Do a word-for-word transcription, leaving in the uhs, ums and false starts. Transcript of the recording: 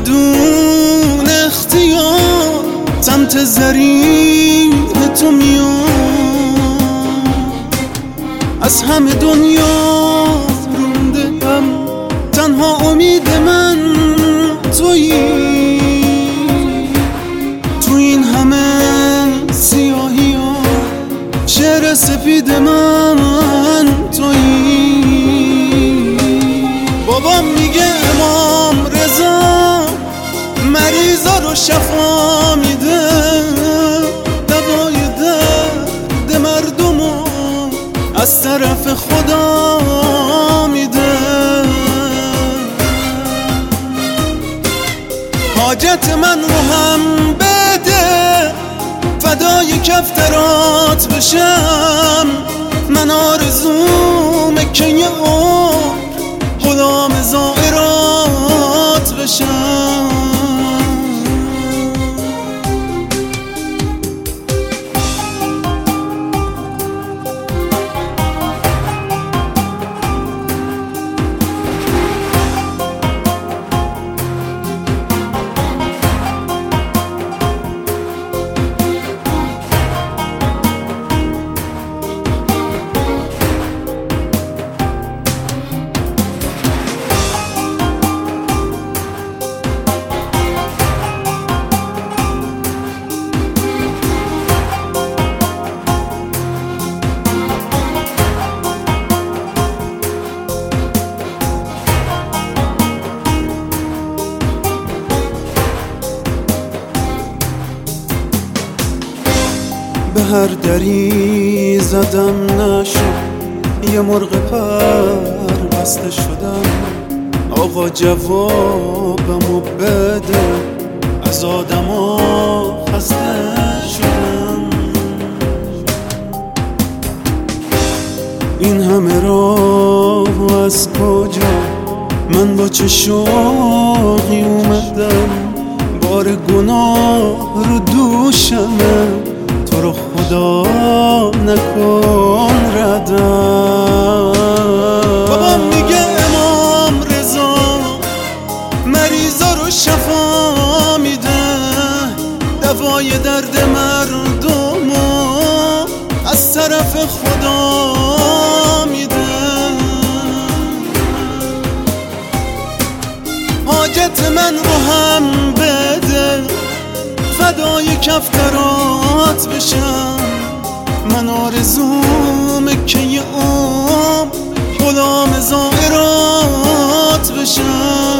بدون اختیار سمت ضریح تو میام. از همه دنیا روندم، تنها امید من تویی. تو این همه سیاهی ها شعر سپید من تویی. بابام میگه امام رضا مریضا رو شفا میده، دوای درد مردمو از طرف خدا میده. حاجت من رو هم بده، فدای کفترات بشم. من آرزومه که یه عمر غلام زائرات بشم. به هر دری زدم نشد، یه مرغ پر بسته شدم. آقا جوابمو بده، از آدما خسته شدم. این همه راه از کجا من با چه شوقی اومدم. بار گناه رو دوشمه، تو رو خدا نکن ردم. بابام میگه امام رضا مریضا رو شفا میده، دوای درد مردمو از طرف خدا میده. حاجت من رو هم بده، فدای کفترات بشم. من آرزومه که یه عمر غلام زائرات بشم.